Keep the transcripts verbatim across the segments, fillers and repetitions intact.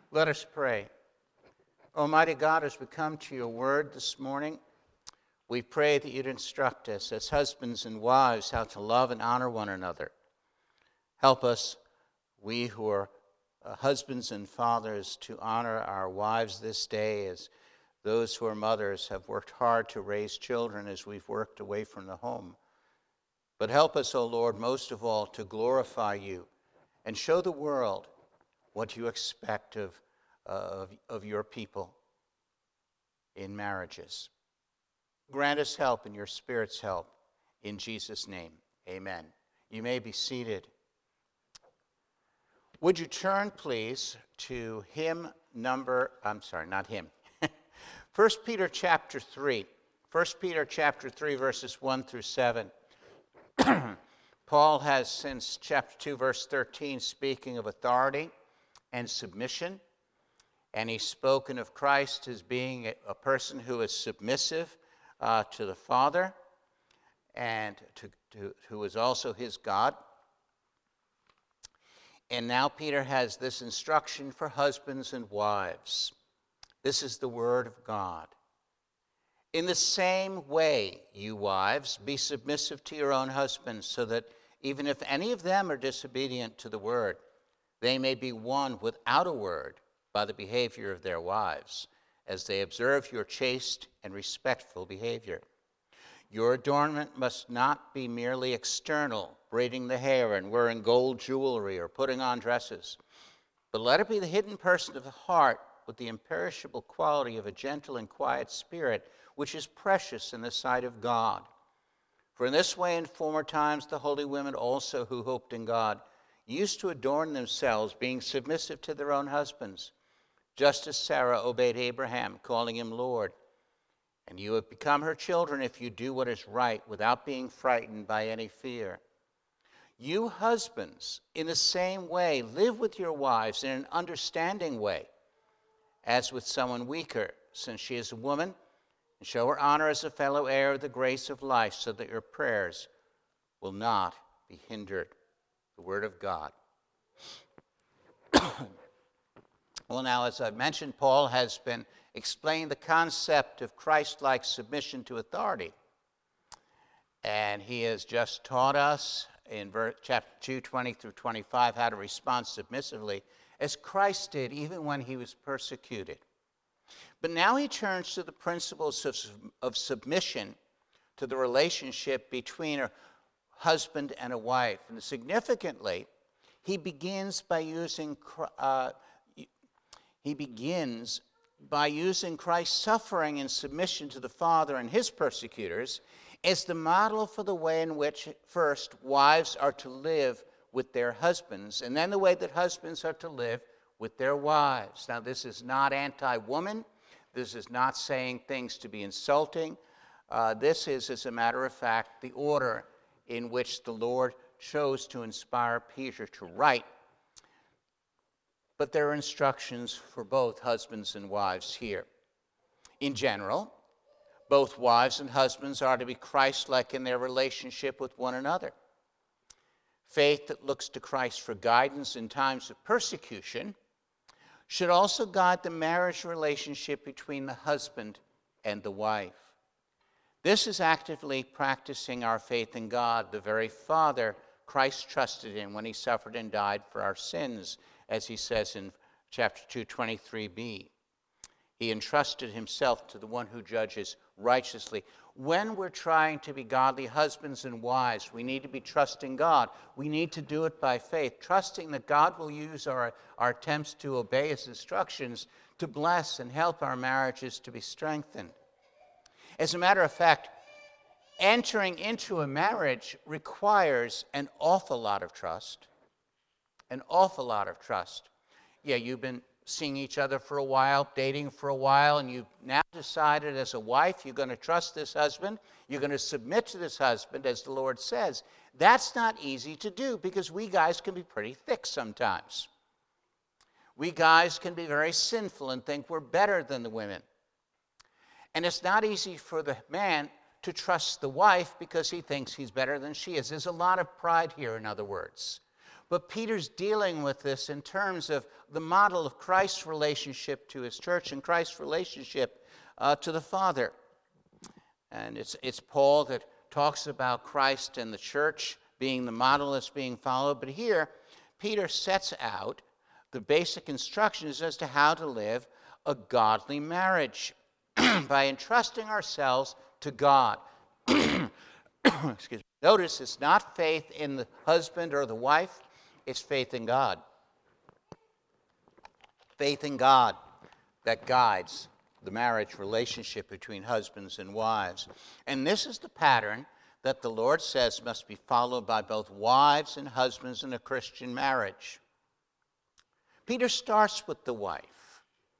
Let us pray. Almighty God, as we come to your word this morning, we pray that you'd instruct us as husbands and wives how to love and honor one another. Help us, we who are uh, husbands and fathers, to honor our wives this day as those who are mothers have worked hard to raise children as we've worked away from the home. But help us, O Lord, most of all, to glorify you and show the world what you expect of, uh, of, of your people in marriages. Grant us help and your Spirit's help. In Jesus' name, amen. You may be seated. Would you turn, please, to hymn number, I'm sorry, not hymn. First Peter chapter three. First Peter chapter three, verses one through seven. Paul has, since chapter two, verse thirteen, speaking of authority and submission, and he's spoken of Christ as being a, a person who is submissive uh, to the Father and to, to, who is also his God. And now Peter has this instruction for husbands and wives. This is the word of God. In the same way, you wives, be submissive to your own husbands, so that even if any of them are disobedient to the word, they may be won without a word by the behavior of their wives, as they observe your chaste and respectful behavior. Your adornment must not be merely external, braiding the hair and wearing gold jewelry or putting on dresses, but let it be the hidden person of the heart with the imperishable quality of a gentle and quiet spirit, which is precious in the sight of God. For in this way in former times the holy women also who hoped in God used to adorn themselves, being submissive to their own husbands, just as Sarah obeyed Abraham, calling him Lord. And you have become her children if you do what is right, without being frightened by any fear. You husbands, in the same way, live with your wives in an understanding way, as with someone weaker, since she is a woman, and show her honor as a fellow heir of the grace of life, so that your prayers will not be hindered. The word of God. Well, now, as I mentioned, Paul has been explaining the concept of Christ-like submission to authority. And he has just taught us in chapter two, twenty through twenty-five, how to respond submissively, as Christ did even when he was persecuted. But now he turns to the principles of, of submission to the relationship between a husband and a wife. And significantly, he begins by using uh, he begins by using Christ's suffering and submission to the Father and his persecutors as the model for the way in which, first, wives are to live with their husbands, and then the way that husbands are to live with their wives. Now, this is not anti-woman. This is not saying things to be insulting. Uh, this is, as a matter of fact, the order in which the Lord chose to inspire Peter to write. But there are instructions for both husbands and wives here. In general, both wives and husbands are to be Christ-like in their relationship with one another. Faith that looks to Christ for guidance in times of persecution should also guide the marriage relationship between the husband and the wife. This is actively practicing our faith in God, the very Father Christ trusted in when he suffered and died for our sins, as he says in chapter two, twenty-three b. He entrusted himself to the one who judges righteously. When we're trying to be godly husbands and wives, we need to be trusting God. We need to do it by faith, trusting that God will use our, our attempts to obey his instructions to bless and help our marriages to be strengthened. As a matter of fact, entering into a marriage requires an awful lot of trust. An awful lot of trust. Yeah, you've been seeing each other for a while, dating for a while, and you've now decided as a wife you're going to trust this husband, you're going to submit to this husband as the Lord says. That's not easy to do because we guys can be pretty thick sometimes. We guys can be very sinful and think we're better than the women. And it's not easy for the man to trust the wife because he thinks he's better than she is. There's a lot of pride here, in other words. But Peter's dealing with this in terms of the model of Christ's relationship to his church and Christ's relationship uh, to the Father. And it's, it's Paul that talks about Christ and the church being the model that's being followed. But here, Peter sets out the basic instructions as to how to live a godly marriage by entrusting ourselves to God. Excuse me. Notice it's not faith in the husband or the wife, it's faith in God. Faith in God that guides the marriage relationship between husbands and wives. And this is the pattern that the Lord says must be followed by both wives and husbands in a Christian marriage. Peter starts with the wife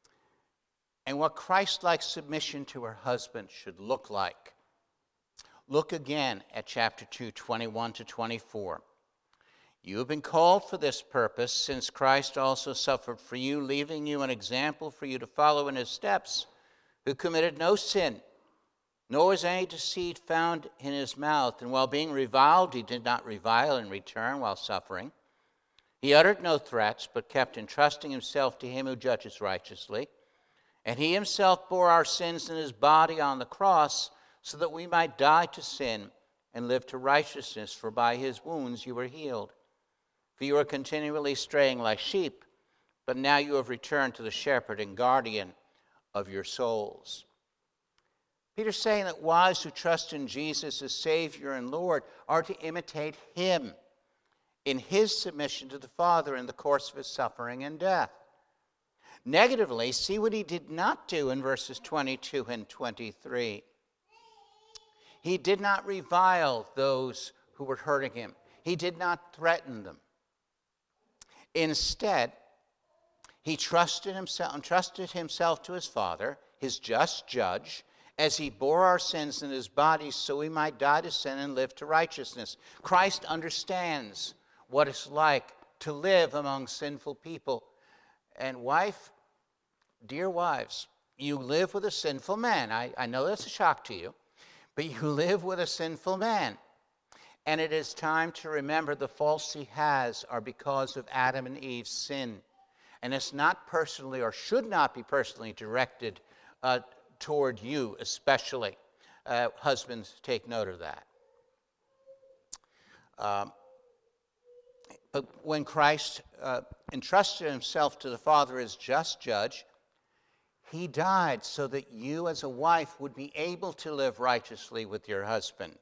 and what Christ-like submission to her husband should look like. Look again at chapter two, twenty-one to twenty-four. You have been called for this purpose, since Christ also suffered for you, leaving you an example for you to follow in his steps, who committed no sin, nor was any deceit found in his mouth. And while being reviled, he did not revile in return while suffering. He uttered no threats, but kept entrusting himself to him who judges righteously. And he himself bore our sins in his body on the cross, so that we might die to sin and live to righteousness, for by his wounds you were healed. For you were continually straying like sheep, but now you have returned to the shepherd and guardian of your souls. Peter's saying that wives who trust in Jesus as Savior and Lord are to imitate him in his submission to the Father in the course of his suffering and death. Negatively, see what he did not do in verses twenty-two and twenty-three. He did not revile those who were hurting him. He did not threaten them. Instead, he trusted himself, entrusted himself to his Father, his just judge, as he bore our sins in his body so we might die to sin and live to righteousness. Christ understands what it's like to live among sinful people. And wife, dear wives, you live with a sinful man. I, I know that's a shock to you, but you live with a sinful man. And it is time to remember the faults he has are because of Adam and Eve's sin. And it's not personally or should not be personally directed uh, toward you especially. Uh, husbands, take note of that. Um, but when Christ uh, entrusted himself to the Father as just judge, he died so that you as a wife would be able to live righteously with your husband.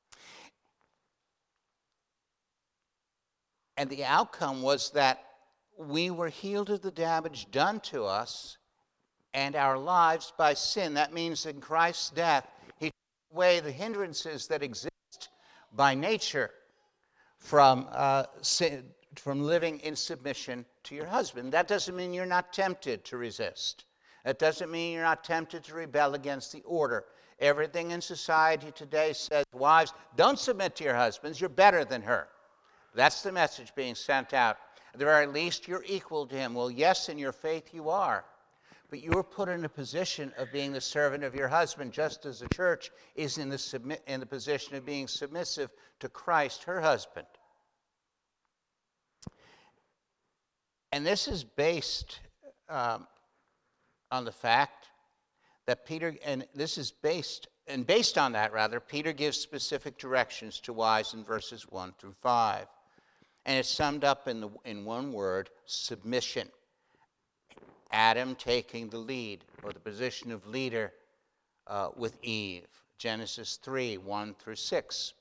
And the outcome was that we were healed of the damage done to us and our lives by sin. That means in Christ's death, he took away the hindrances that exist by nature from, uh, sin, from living in submission to your husband. That doesn't mean you're not tempted to resist. That doesn't mean you're not tempted to rebel against the order. Everything in society today says, wives, don't submit to your husbands. You're better than her. That's the message being sent out. At the very least, you're equal to him. Well, yes, in your faith you are. But you were put in a position of being the servant of your husband, just as the church is in the, submit, in the position of being submissive to Christ, her husband. And this is based um, on the fact that Peter, and this is based, and based on that, rather, Peter gives specific directions to wives in verses one through five. And it's summed up in, the, in one word, submission. Adam taking the lead, or the position of leader, uh, with Eve. Genesis three, one through six.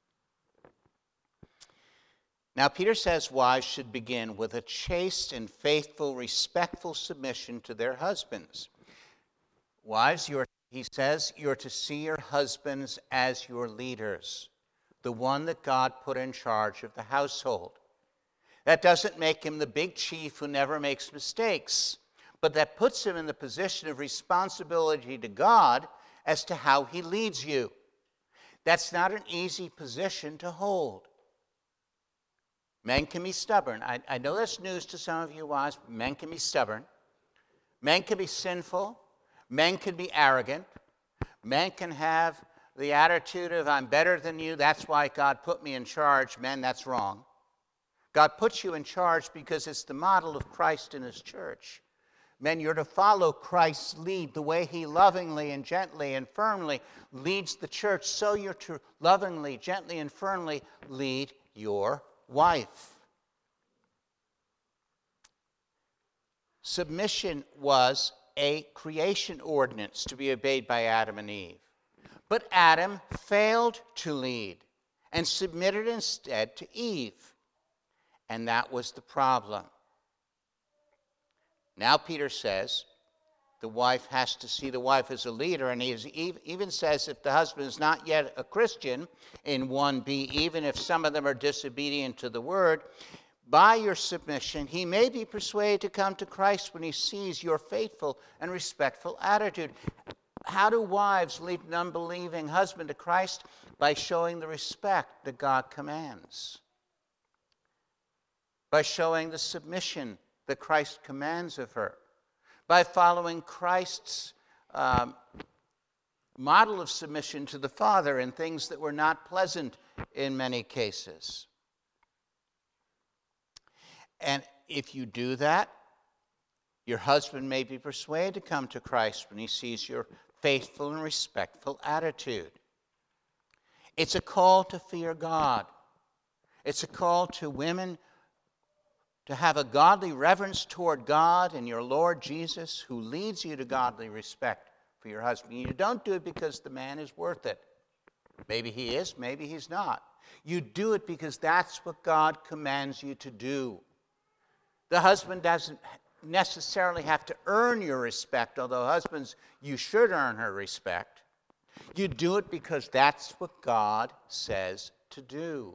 Now, Peter says wives should begin with a chaste and faithful, respectful submission to their husbands. Wives, you're, he says, you're to see your husbands as your leaders, the one that God put in charge of the household. That doesn't make him the big chief who never makes mistakes, but that puts him in the position of responsibility to God as to how he leads you. That's not an easy position to hold. Men can be stubborn. I, I know that's news to some of you wives. Men can be stubborn. Men can be sinful. Men can be arrogant. Men can have the attitude of, I'm better than you, that's why God put me in charge. Men, that's wrong. God puts you in charge because it's the model of Christ in his church. Men, you're to follow Christ's lead, the way he lovingly and gently and firmly leads the church, so you're to lovingly, gently, and firmly lead your wife. Submission was a creation ordinance to be obeyed by Adam and Eve. But Adam failed to lead and submitted instead to Eve. And that was the problem. Now Peter says the wife has to see the wife as a leader, and he is, even says if the husband is not yet a Christian, in one b, even if some of them are disobedient to the word, by your submission he may be persuaded to come to Christ when he sees your faithful and respectful attitude. How do wives lead an unbelieving husband to Christ? By showing the respect that God commands. By showing the submission that Christ commands of her, by following Christ's um, model of submission to the Father in things that were not pleasant in many cases. And if you do that, your husband may be persuaded to come to Christ when he sees your faithful and respectful attitude. It's a call to fear God. It's a call to women to have a godly reverence toward God and your Lord Jesus, who leads you to godly respect for your husband. You don't do it because the man is worth it. Maybe he is, maybe he's not. You do it because that's what God commands you to do. The husband doesn't necessarily have to earn your respect, although husbands, you should earn her respect. You do it because that's what God says to do.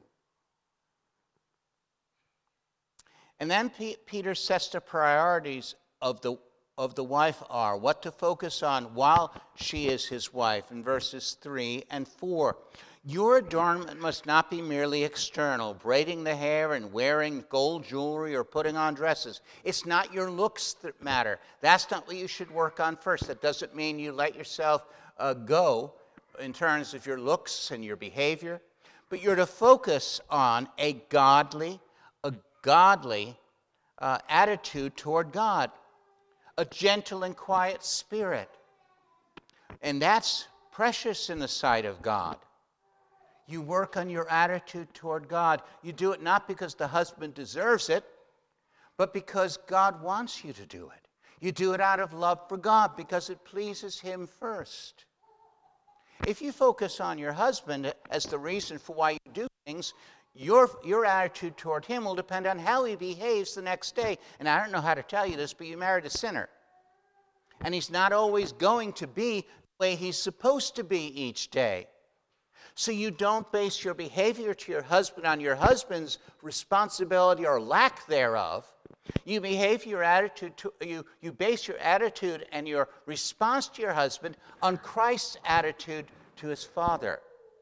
And then P- Peter sets the priorities of the, of the wife are, what to focus on while she is his wife, in verses three and four. Your adornment must not be merely external, braiding the hair and wearing gold jewelry or putting on dresses. It's not your looks that matter. That's not what you should work on first. That doesn't mean you let yourself uh, go in terms of your looks and your behavior, but you're to focus on a godly, a godly uh, attitude toward God, a gentle and quiet spirit. And that's precious in the sight of God. You work on your attitude toward God. You do it not because the husband deserves it, but because God wants you to do it. You do it out of love for God because it pleases him first. If you focus on your husband as the reason for why you do things, your, your attitude toward him will depend on how he behaves the next day. And I don't know how to tell you this, but you married a sinner. And he's not always going to be the way he's supposed to be each day. So you don't base your behavior to your husband on your husband's responsibility or lack thereof. You behave your attitude to, you, you base your attitude and your response to your husband on Christ's attitude to his Father.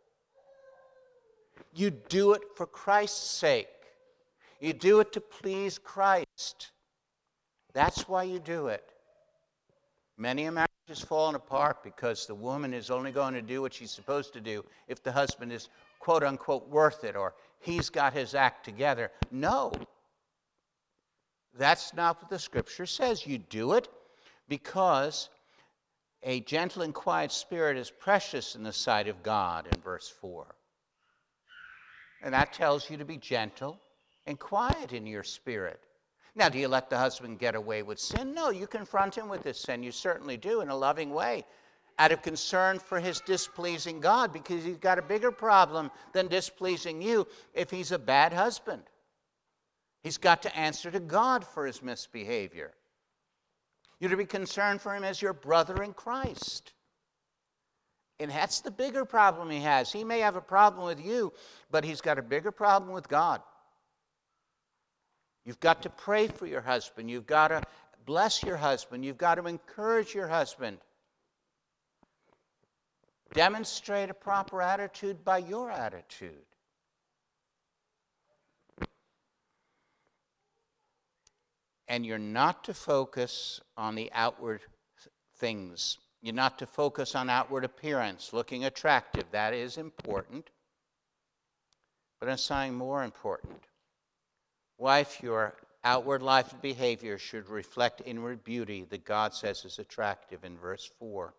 You do it for Christ's sake. You do it to please Christ. That's why you do it. Many a marriage has fallen apart because the woman is only going to do what she's supposed to do if the husband is quote unquote worth it or he's got his act together. No. That's not what the scripture says. You do it because a gentle and quiet spirit is precious in the sight of God, in verse four. And that tells you to be gentle and quiet in your spirit. Now, do you let the husband get away with sin? No, you confront him with his sin. You certainly do in a loving way, out of concern for his displeasing God, because he's got a bigger problem than displeasing you if he's a bad husband. He's got to answer to God for his misbehavior. You're to be concerned for him as your brother in Christ. And that's the bigger problem he has. He may have a problem with you, but he's got a bigger problem with God. You've got to pray for your husband. You've got to bless your husband. You've got to encourage your husband. Demonstrate a proper attitude by your attitude. And you're not to focus on the outward things. You're not to focus on outward appearance, looking attractive. That is important. But I'm saying more important. Wife, your outward life and behavior should reflect inward beauty that God says is attractive in verse four.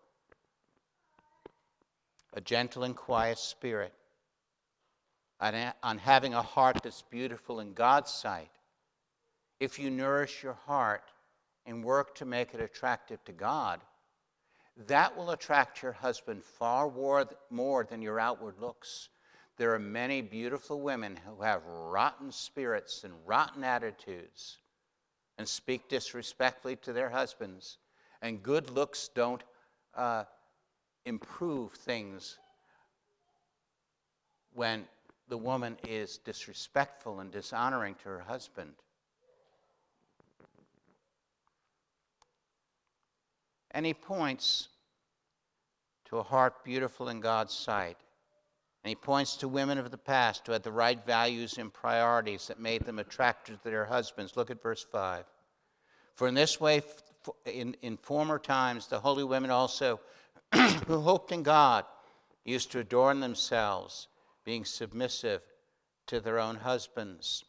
A gentle and quiet spirit, on, on having a heart that's beautiful in God's sight. If you nourish your heart and work to make it attractive to God, that will attract your husband far more, more than your outward looks. There are many beautiful women who have rotten spirits and rotten attitudes and speak disrespectfully to their husbands. And good looks don't uh, improve things when the woman is disrespectful and dishonoring to her husband. And he points to a heart beautiful in God's sight. And he points to women of the past who had the right values and priorities that made them attractive to their husbands. Look at verse five. For in this way, in, in former times, the holy women also who hoped in God used to adorn themselves, being submissive to their own husbands.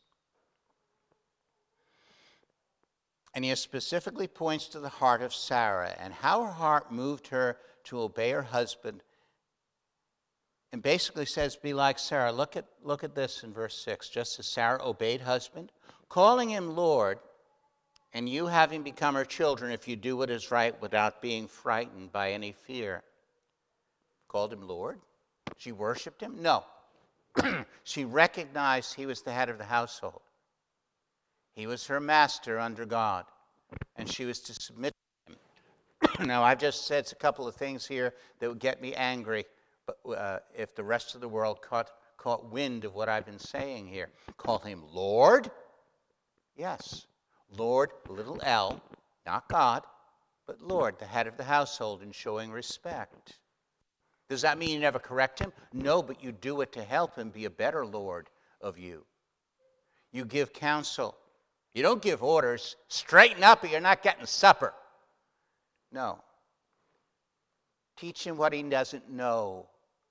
And he specifically points to the heart of Sarah and how her heart moved her to obey her husband. And basically says, be like Sarah. Look at, look at this in verse six. Just as Sarah obeyed husband, calling him Lord, and you having become her children if you do what is right without being frightened by any fear. Called him Lord? She worshiped him? No. She recognized he was the head of the household. He was her master under God, and she was to submit to him. Now, I've just said a couple of things here that would get me angry but, uh, if the rest of the world caught, caught wind of what I've been saying here. Call him Lord? Yes. Lord, little L, not God, but Lord, the head of the household, and showing respect. Does that mean you never correct him? No, but you do it to help him be a better Lord of you. You give counsel. You don't give orders. Straighten up or you're not getting supper. No. Teach him what he doesn't know.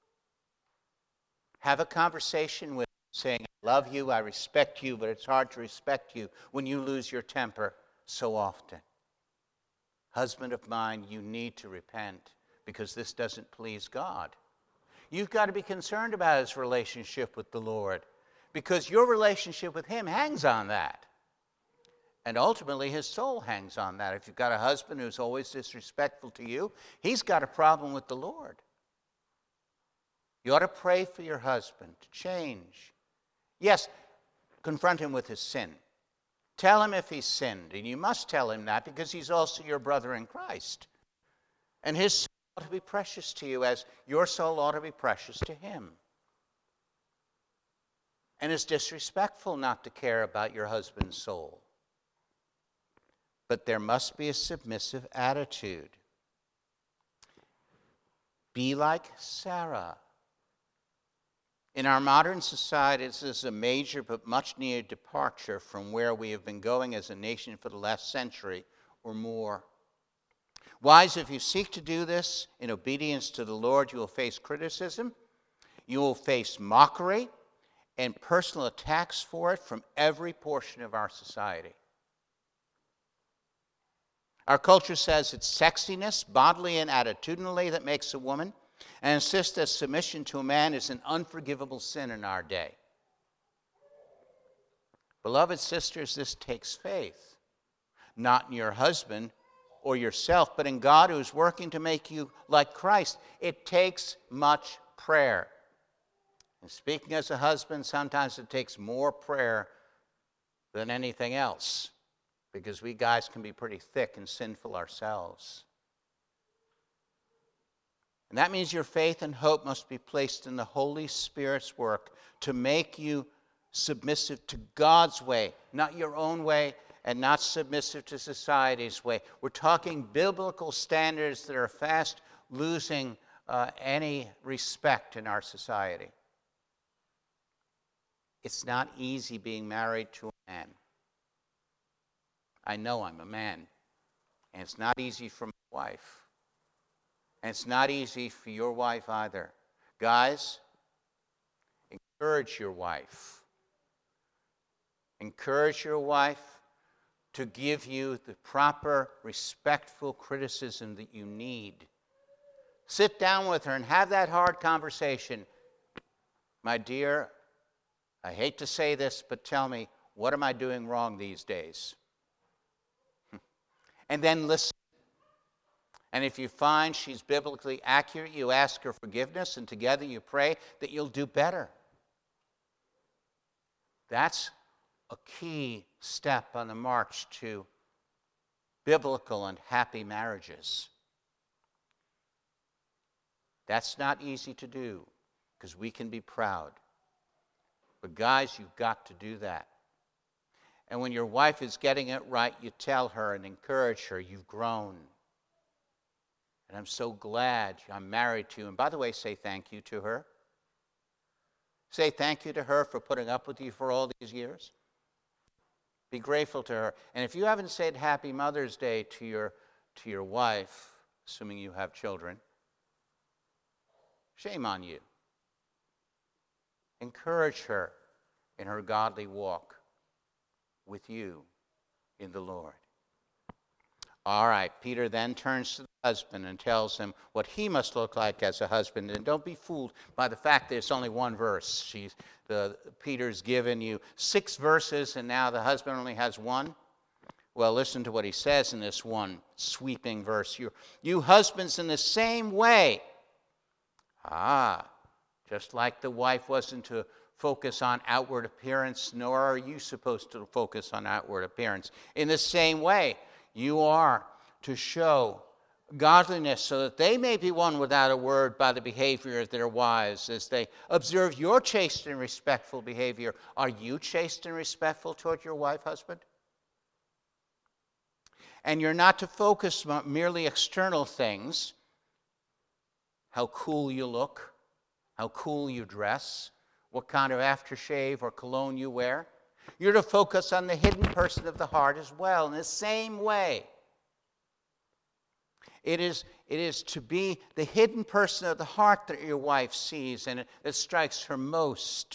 Have a conversation with him saying, I love you, I respect you, but it's hard to respect you when you lose your temper so often. Husband of mine, you need to repent because this doesn't please God. You've got to be concerned about his relationship with the Lord because your relationship with him hangs on that. And ultimately, his soul hangs on that. If you've got a husband who's always disrespectful to you, he's got a problem with the Lord. You ought to pray for your husband to change. Yes, confront him with his sin. Tell him if he's sinned, and you must tell him that because he's also your brother in Christ. And his soul ought to be precious to you as your soul ought to be precious to him. And it's disrespectful not to care about your husband's soul. But there must be a submissive attitude. Be like Sarah. In our modern society, this is a major but much needed departure from where we have been going as a nation for the last century or more. Wives, if you seek to do this in obedience to the Lord, you will face criticism, you will face mockery, and personal attacks for it from every portion of our society. Our culture says it's sexiness, bodily and attitudinally, that makes a woman, and insists that submission to a man is an unforgivable sin in our day. Beloved sisters, this takes faith, not in your husband or yourself, but in God who is working to make you like Christ. It takes much prayer. And speaking as a husband, sometimes it takes more prayer than anything else, because we guys can be pretty thick and sinful ourselves. And that means your faith and hope must be placed in the Holy Spirit's work to make you submissive to God's way, not your own way, and not submissive to society's way. We're talking biblical standards that are fast losing uh, any respect in our society. It's not easy being married to a man. I know I'm a man, and it's not easy for my wife. And it's not easy for your wife either. Guys, encourage your wife. Encourage your wife to give you the proper, respectful criticism that you need. Sit down with her and have that hard conversation. My dear, I hate to say this, but tell me, what am I doing wrong these days? And then listen. And if you find she's biblically accurate, you ask her forgiveness, and together you pray that you'll do better. That's a key step on the march to biblical and happy marriages. That's not easy to do because we can be proud. But guys, you've got to do that. And when your wife is getting it right, you tell her and encourage her, you've grown. And I'm so glad I'm married to you. And by the way, say thank you to her. Say thank you to her for putting up with you for all these years. Be grateful to her. And if you haven't said Happy Mother's Day to your, to your wife, assuming you have children, shame on you. Encourage her in her godly walk with you in the Lord. All right, Peter then turns to the husband and tells him what he must look like as a husband. And don't be fooled by the fact that it's only one verse. She's, the, Peter's given you six verses, and now the husband only has one. Well, listen to what he says in this one sweeping verse. You, you husbands, in the same way. Ah, just like the wife wasn't to focus on outward appearance, nor are you supposed to focus on outward appearance. In the same way, you are to show godliness so that they may be won without a word by the behavior of their wives as they observe your chaste and respectful behavior. Are you chaste and respectful toward your wife, husband? And you're not to focus on merely external things, how cool you look, how cool you dress, what kind of aftershave or cologne you wear. You're to focus on the hidden person of the heart as well, in the same way. It is, it is to be the hidden person of the heart that your wife sees and it, it strikes her most.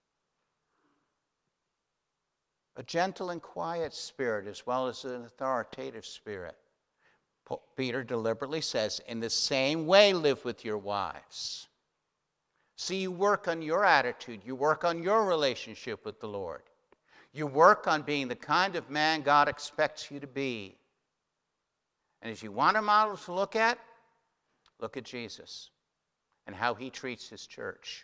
A gentle and quiet spirit as well as an authoritative spirit. Peter deliberately says, in the same way live with your wives. See, you work on your attitude. You work on your relationship with the Lord. You work on being the kind of man God expects you to be. And if you want a model to look at, look at Jesus and how he treats his church.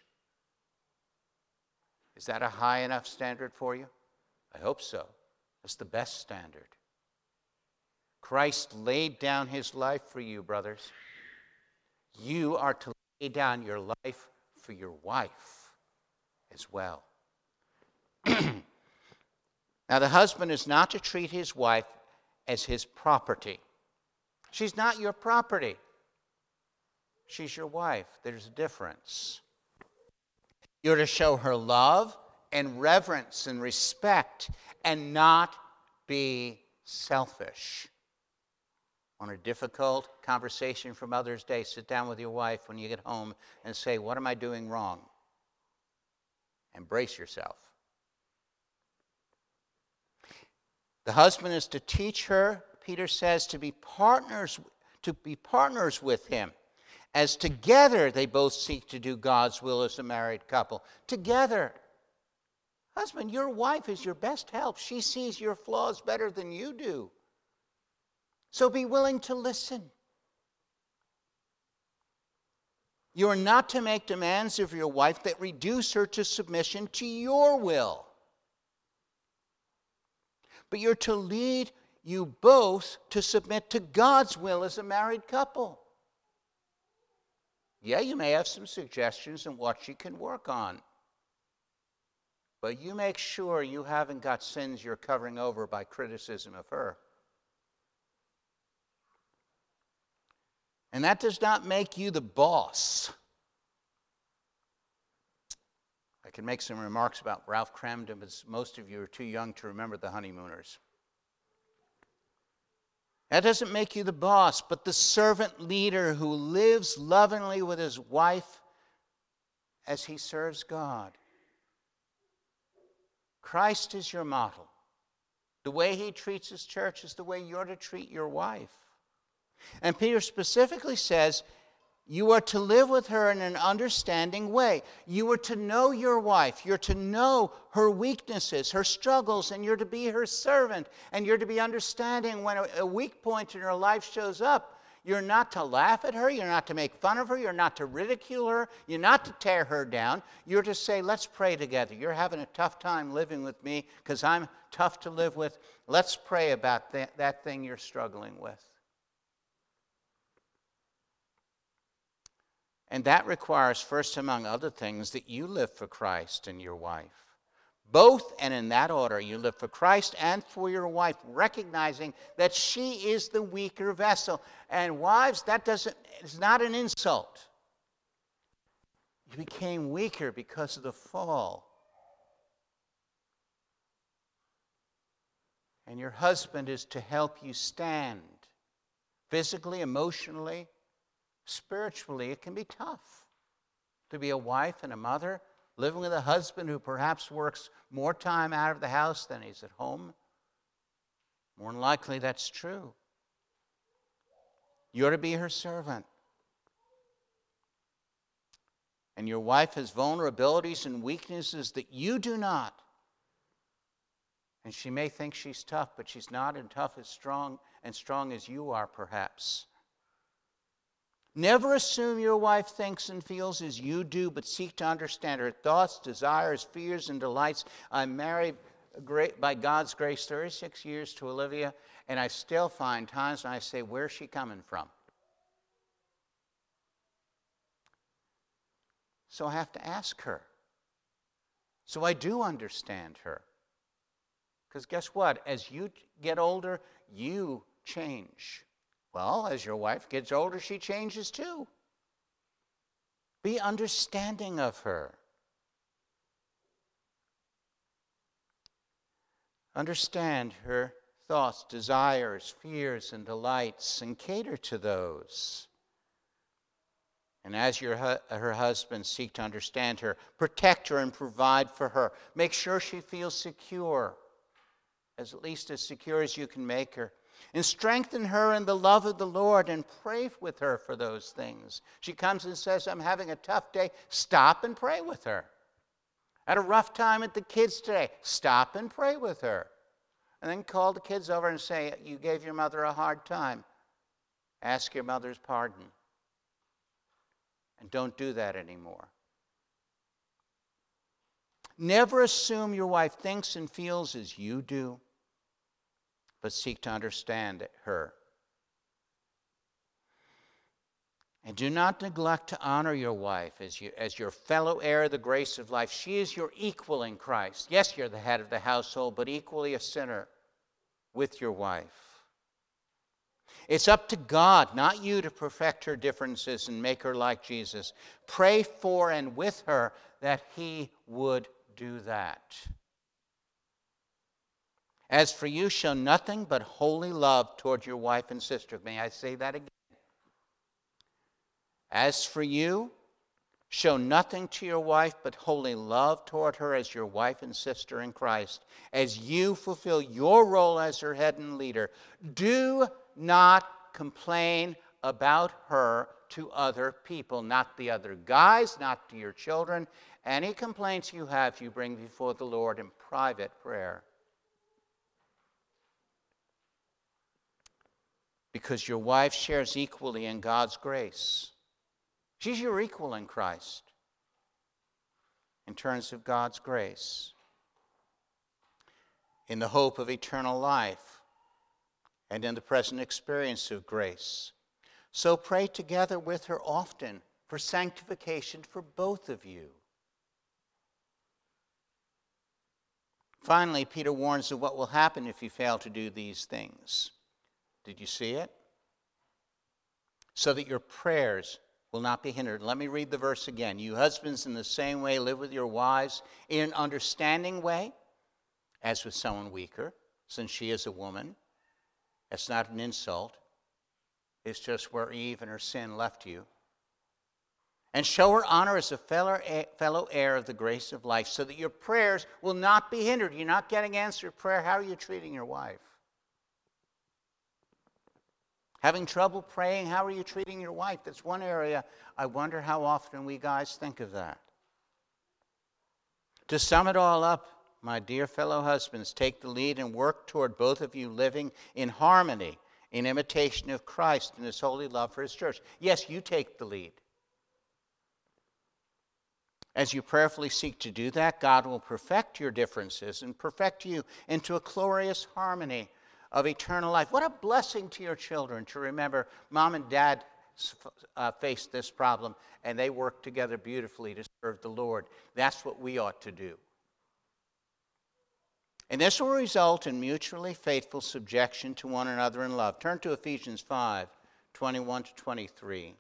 Is that a high enough standard for you? I hope so. That's the best standard. Christ laid down his life for you, brothers. You are to lay down your life for your wife as well. Now, the husband is not to treat his wife as his property. She's not your property. She's your wife. There's a difference. You're to show her love and reverence and respect and not be selfish. On a difficult conversation for Mother's Day, sit down with your wife when you get home and say, what am I doing wrong? Embrace yourself. The husband is to teach her, Peter says, to be partners, to be partners with him, as together they both seek to do God's will as a married couple. Together. Husband, your wife is your best help. She sees your flaws better than you do. So be willing to listen. You are not to make demands of your wife that reduce her to submission to your will. But you're to lead you both to submit to God's will as a married couple. Yeah, you may have some suggestions on what she can work on. But you make sure you haven't got sins you're covering over by criticism of her. And that does not make you the boss. I can make some remarks about Ralph Cramden, but most of you are too young to remember the Honeymooners. That doesn't make you the boss, but the servant leader who lives lovingly with his wife as he serves God. Christ is your model. The way he treats his church is the way you're to treat your wife. And Peter specifically says, you are to live with her in an understanding way. You are to know your wife. You're to know her weaknesses, her struggles, and you're to be her servant. And you're to be understanding when a, a weak point in her life shows up. You're not to laugh at her. You're not to make fun of her. You're not to ridicule her. You're not to tear her down. You're to say, let's pray together. You're having a tough time living with me because I'm tough to live with. Let's pray about that, that thing you're struggling with. And that requires, first among other things, that you live for Christ and your wife. Both, and in that order, you live for Christ and for your wife, recognizing that she is the weaker vessel. And wives, that doesn't, it's not an insult. You became weaker because of the fall. And your husband is to help you stand physically, emotionally, spiritually. It can be tough to be a wife and a mother, living with a husband who perhaps works more time out of the house than he's at home. More than likely, that's true. You're to be her servant. And your wife has vulnerabilities and weaknesses that you do not. And she may think she's tough, but she's not as tough as strong and strong as you are, perhaps. Never assume your wife thinks and feels as you do, but seek to understand her thoughts, desires, fears, and delights. I'm married by God's grace thirty-six years to Olivia, and I still find times when I say, where's she coming from? So I have to ask her. So I do understand her. Because guess what? As you get older, you change. Well, as your wife gets older, she changes too. Be understanding of her. Understand her thoughts, desires, fears, and delights, and cater to those. And as your her husband, seek to understand her, protect her and provide for her. Make sure she feels secure, as at least as secure as you can make her. And strengthen her in the love of the Lord and pray with her for those things. She comes and says, I'm having a tough day. Stop and pray with her. Had a rough time at the kids today. Stop and pray with her. And then call the kids over and say, you gave your mother a hard time. Ask your mother's pardon. And don't do that anymore. Never assume your wife thinks and feels as you do, but seek to understand her. And do not neglect to honor your wife as, you, as your fellow heir of the grace of life. She is your equal in Christ. Yes, you're the head of the household, but equally a sinner with your wife. It's up to God, not you, to perfect her differences and make her like Jesus. Pray for and with her that he would do that. As for you, show nothing but holy love toward your wife and sister. May I say that again? As for you, show nothing to your wife but holy love toward her as your wife and sister in Christ. As you fulfill your role as her head and leader, do not complain about her to other people, not the other guys, not to your children. Any complaints you have, you bring before the Lord in private prayer. Because your wife shares equally in God's grace. She's your equal in Christ in terms of God's grace, in the hope of eternal life, and in the present experience of grace. So pray together with her often for sanctification for both of you. Finally, Peter warns of what will happen if you fail to do these things. Did you see it? So that your prayers will not be hindered. Let me read the verse again. You husbands, in the same way, live with your wives in an understanding way, as with someone weaker, since she is a woman. That's not an insult. It's just where Eve and her sin left you. And show her honor as a fellow fellow heir of the grace of life, so that your prayers will not be hindered. You're not getting answered prayer. How are you treating your wife? Having trouble praying? How are you treating your wife? That's one area I wonder how often we guys think of that. To sum it all up, my dear fellow husbands, take the lead and work toward both of you living in harmony, in imitation of Christ and his holy love for his church. Yes, you take the lead. As you prayerfully seek to do that, God will perfect your differences and perfect you into a glorious harmony of eternal life. What a blessing to your children to remember mom and dad uh, faced this problem, and they worked together beautifully to serve the Lord. That's what we ought to do. And this will result in mutually faithful subjection to one another in love. Turn to Ephesians five, twenty-one to twenty-three.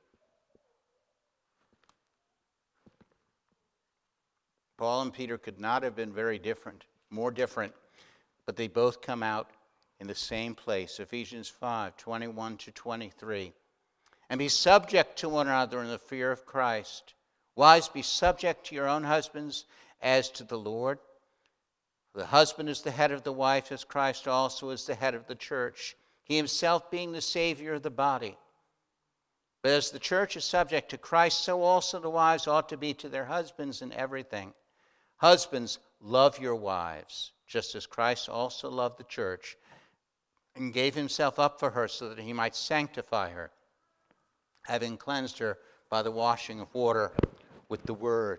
Paul and Peter could not have been very different, more different, but they both come out in the same place. Ephesians five, twenty-one to twenty-three. And be subject to one another in the fear of Christ. Wives, be subject to your own husbands as to the Lord. The husband is the head of the wife, as Christ also is the head of the church, he himself being the Savior of the body. But as the church is subject to Christ, so also the wives ought to be to their husbands in everything. Husbands, love your wives, just as Christ also loved the church and gave himself up for her so that he might sanctify her, having cleansed her by the washing of water with the word.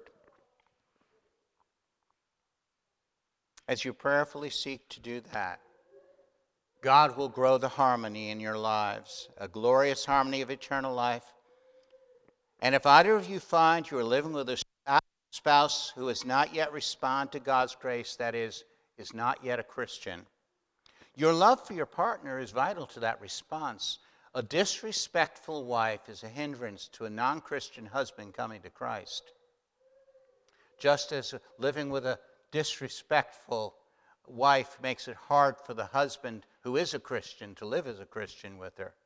As you prayerfully seek to do that, God will grow the harmony in your lives, a glorious harmony of eternal life. And if either of you find you are living with a spouse who has not yet responded to God's grace, that is, is not yet a Christian, your love for your partner is vital to that response. A disrespectful wife is a hindrance to a non-Christian husband coming to Christ. Just as living with a disrespectful wife makes it hard for the husband who is a Christian to live as a Christian with her.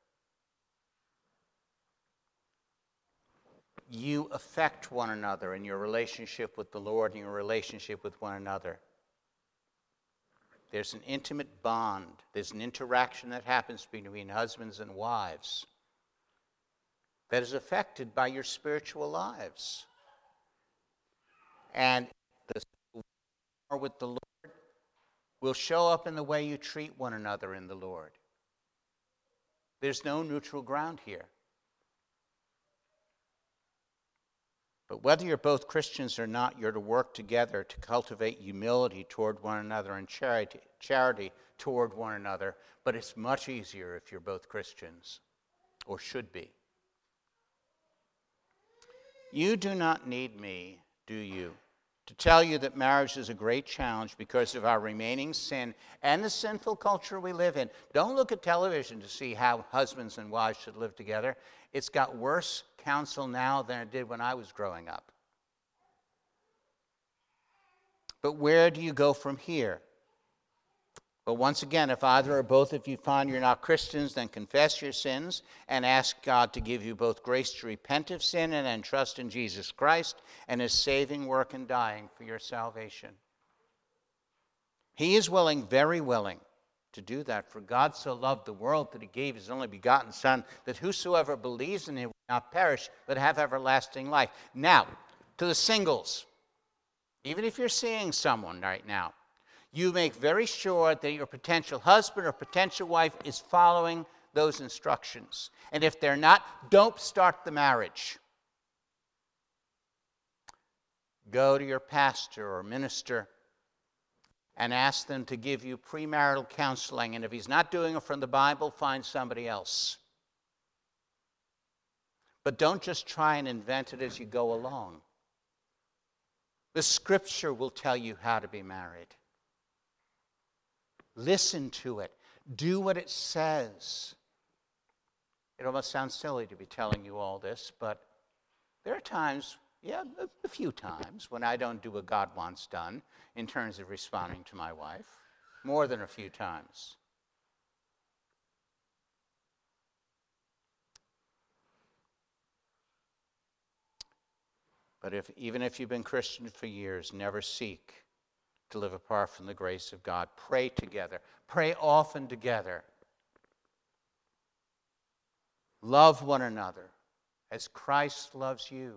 You affect one another in your relationship with the Lord and your relationship with one another. There's an intimate bond. There's an interaction that happens between husbands and wives that is affected by your spiritual lives. And the with the Lord will show up in the way you treat one another in the Lord. There's no neutral ground here. But whether you're both Christians or not, you're to work together to cultivate humility toward one another and charity, charity toward one another. But it's much easier if you're both Christians, or should be. You do not need me, do you, to tell you that marriage is a great challenge because of our remaining sin and the sinful culture we live in. Don't look at television to see how husbands and wives should live together. It's got worse counsel now than it did when I was growing up. But where do you go from here? But once again, if either or both of you find you're not Christians, then confess your sins and ask God to give you both grace to repent of sin and then trust in Jesus Christ and his saving work in dying for your salvation. He is willing, very willing, to do that. For God so loved the world that he gave his only begotten Son, that whosoever believes in him will not perish, but have everlasting life. Now, to the singles, even if you're seeing someone right now, you make very sure that your potential husband or potential wife is following those instructions. And if they're not, don't start the marriage. Go to your pastor or minister and ask them to give you premarital counseling. And if he's not doing it from the Bible, find somebody else. But don't just try and invent it as you go along. The Scripture will tell you how to be married. Listen to it. Do what it says. It almost sounds silly to be telling you all this, but there are times, yeah, a, a few times, when I don't do what God wants done in terms of responding to my wife. More than a few times. But if, even if you've been Christian for years, never seek to live apart from the grace of God. Pray together. Pray often together. Love one another as Christ loves you.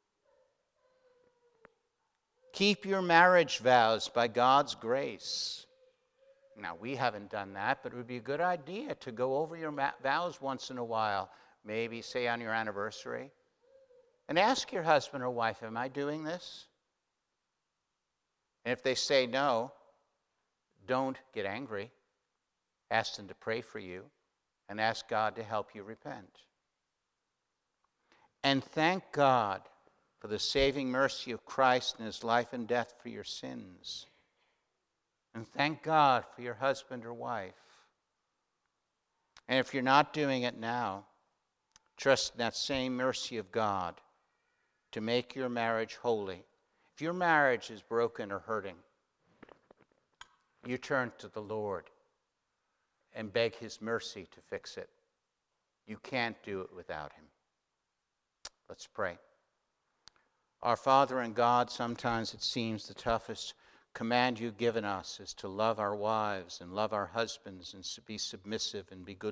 Keep your marriage vows by God's grace. Now, we haven't done that, but it would be a good idea to go over your ma- vows once in a while, maybe say on your anniversary, and ask your husband or wife, am I doing this? And if they say no, don't get angry. Ask them to pray for you and ask God to help you repent. And thank God for the saving mercy of Christ in his life and death for your sins. And thank God for your husband or wife. And if you're not doing it now, trust in that same mercy of God to make your marriage holy. If your marriage is broken or hurting, you turn to the Lord and beg his mercy to fix it. You can't do it without him. Let's pray. Our Father and God, sometimes it seems the toughest command you've given us is to love our wives and love our husbands and to be submissive and be good